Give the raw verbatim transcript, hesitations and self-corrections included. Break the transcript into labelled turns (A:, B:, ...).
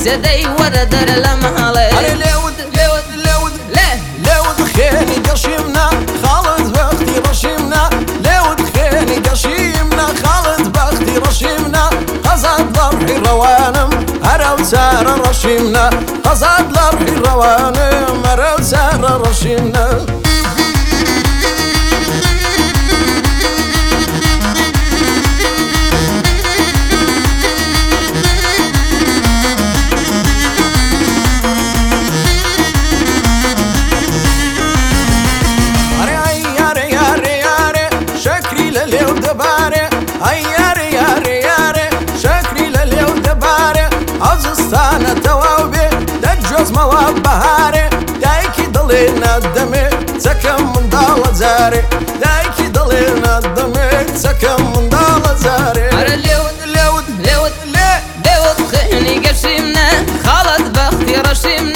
A: سدي وردر لمهالي
B: أنا لود لود لود
A: لا
B: لود خيني قشيمنا خالد بختي رشيمنا لود خيني قشيمنا خالد بختي رشيمنا قصد لرحي روانم هرو سار رشيمنا قصد لرحي روانم هرو سار رشيمنا عزستانە تەواوبێ دەرجۆز مەوە بەهارێ دایکی دڵێ نادەمێ چەکەم منداڵە جارێ دایکی دڵێ نادەمێ چەکەم منداڵە جارێ
A: أرى لود لود لود
B: لێ
A: لود خيني قشيمنا خالد بختي رشيمنا